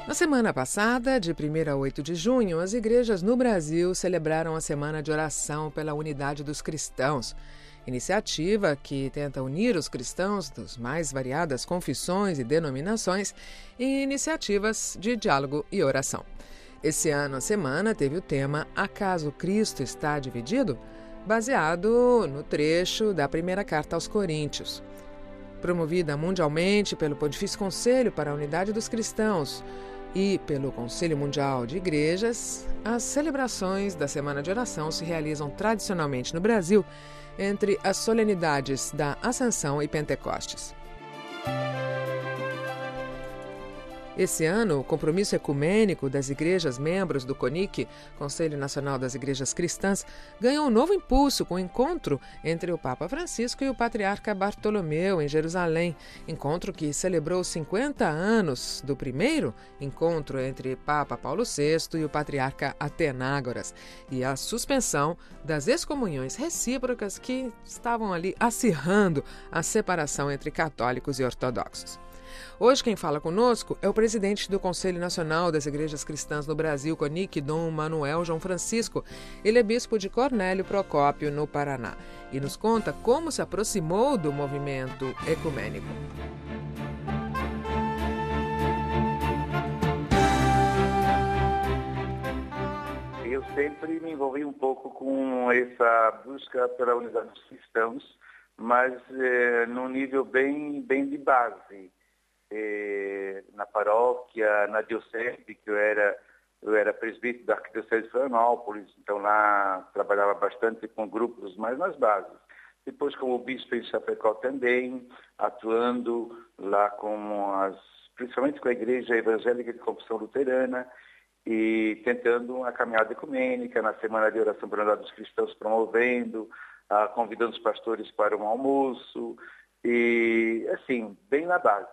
Na semana passada, de 1º a 8 de junho, as igrejas no Brasil celebraram a Semana de Oração pela Unidade dos Cristãos, iniciativa que tenta unir os cristãos das mais variadas confissões e denominações em iniciativas de diálogo e oração. Esse ano a semana teve o tema Acaso Cristo está dividido?, baseado no trecho da primeira carta aos Coríntios. Promovida mundialmente pelo Pontifício Conselho para a Unidade dos Cristãos e pelo Conselho Mundial de Igrejas, as celebrações da Semana de Oração se realizam tradicionalmente no Brasil entre as solenidades da Ascensão e Pentecostes. Esse ano, o compromisso ecumênico das igrejas membros do CONIC, Conselho Nacional das Igrejas Cristãs, ganhou um novo impulso com o encontro entre o Papa Francisco e o Patriarca Bartolomeu, em Jerusalém. Encontro que celebrou os 50 anos do primeiro encontro entre Papa Paulo VI e o Patriarca Atenágoras, e a suspensão das excomunhões recíprocas que estavam ali acirrando a separação entre católicos e ortodoxos. Hoje quem fala conosco é o presidente do Conselho Nacional das Igrejas Cristãs no Brasil, CONIC, Dom Manuel João Francisco. Ele é bispo de Cornélio Procópio, no Paraná, e nos conta como se aproximou do movimento ecumênico. Eu sempre me envolvi um pouco com essa busca pela unidade dos cristãos, mas num nível bem de base. Na paróquia, na diocese, que eu era presbítero da Arquidiocese de Florianópolis, então lá trabalhava bastante com grupos, mas nas bases. Depois como bispo em Chapecó também, atuando lá principalmente com a Igreja Evangélica de Confissão Luterana, e tentando a caminhada ecumênica, na Semana de Oração pela Unidade dos Cristãos, promovendo, convidando os pastores para um almoço, e assim, bem na base.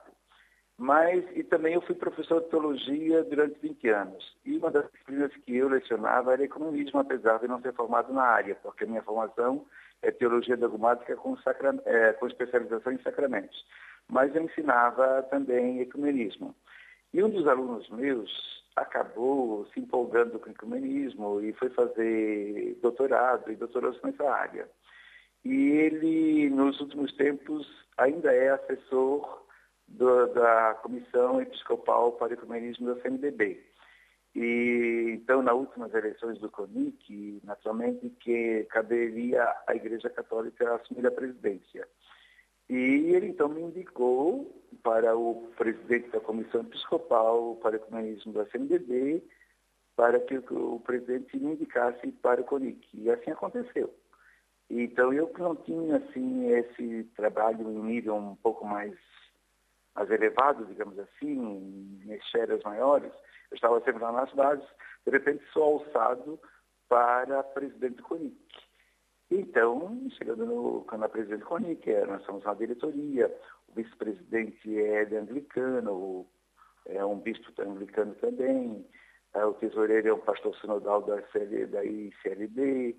E também eu fui professor de teologia durante 20 anos. E uma das disciplinas que eu lecionava era economismo, apesar de não ser formado na área, porque a minha formação é teologia dogmática com especialização em sacramentos. Mas eu ensinava também ecumenismo. E um dos alunos meus acabou se empolgando com o ecumenismo e foi fazer doutorado e doutorou-se nessa área. E ele, nos últimos tempos, ainda é assessor da Comissão Episcopal para o Ecumenismo da CNBB. E, então, nas últimas eleições do CONIC, naturalmente, que caberia à Igreja Católica assumir a presidência. E ele, então, me indicou para o presidente da Comissão Episcopal para o Ecumenismo da CNBB, para que o presidente me indicasse para o CONIC. E assim aconteceu. Então, eu que não tinha, assim, esse trabalho em nível um pouco mais elevado, digamos assim, em esferas maiores, eu estava sempre lá nas bases, de repente sou alçado para presidente do CONIC. Então, chegando na presidente do CONIC, nós somos uma diretoria, o vice-presidente é anglicano, é um bispo anglicano também, o tesoureiro é um pastor sinodal da ICLB,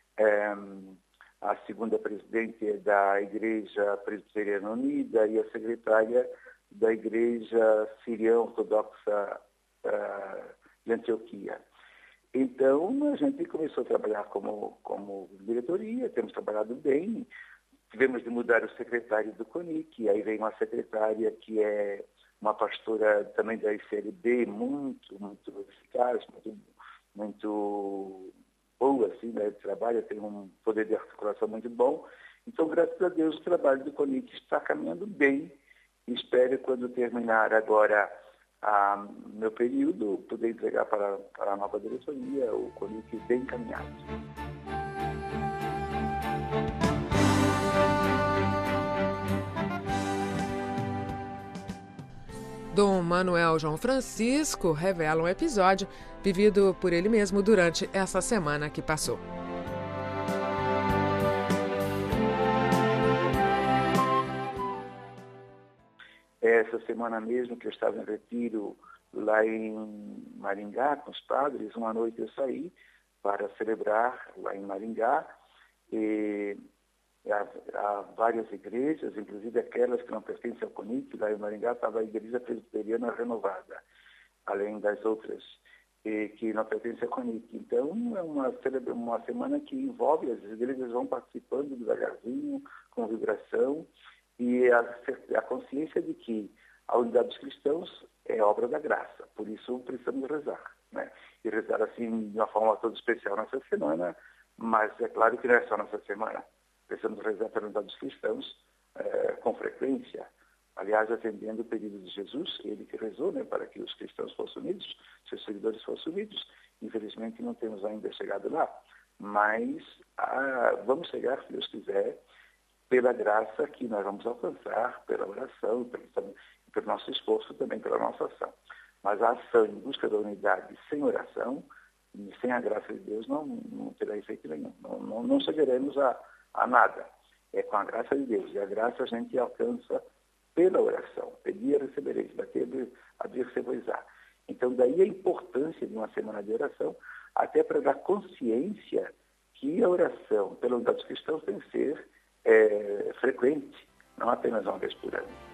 a segunda presidente é da Igreja Presbiteriana Unida e a secretária da Igreja Siriana Ortodoxa de Antioquia. Então, a gente começou a trabalhar como diretoria, temos trabalhado bem, tivemos de mudar o secretário do CONIC, aí veio uma secretária que é uma pastora também da ICLB, muito eficaz, muito boa, assim, né, de trabalho, tem um poder de articulação muito bom. Então, graças a Deus, o trabalho do CONIC está caminhando bem. Espero, quando terminar agora meu período, poder entregar para a nova diretoria o CONIC bem encaminhado. Dom Manuel João Francisco revela um episódio vivido por ele mesmo durante essa semana que passou. Essa semana mesmo que eu estava em retiro lá em Maringá com os padres, uma noite eu saí para celebrar lá em Maringá. E há várias igrejas, inclusive aquelas que não pertencem ao CONIC, lá em Maringá estava a Igreja Presbiteriana Renovada. além das outras, que não pertencem à CONIC. Então, é uma semana que envolve, as igrejas vão participando devagarzinho, com vibração, e a consciência de que a unidade dos cristãos é obra da graça. Por isso, precisamos rezar, né? E rezar, assim, de uma forma toda especial nessa semana, mas é claro que não é só nessa semana. Precisamos rezar pela unidade dos cristãos com frequência. Aliás, atendendo o pedido de Jesus, ele que rezou, né, para que os cristãos fossem unidos, seus seguidores fossem unidos. Infelizmente, não temos ainda chegado lá. Mas vamos chegar, se Deus quiser, pela graça que nós vamos alcançar, pela oração, pelo nosso esforço, também pela nossa ação. Mas a ação em busca da unidade sem oração, e sem a graça de Deus, não terá efeito nenhum. Não chegaremos a nada. É com a graça de Deus. E a graça a gente alcança pela oração. Pedir, recebereis. Bater, abrir-se-vos-á. Então, daí a importância de uma semana de oração, até para dar consciência que a oração pela unidade dos cristãos tem que ser frequente, não apenas uma vez por ano.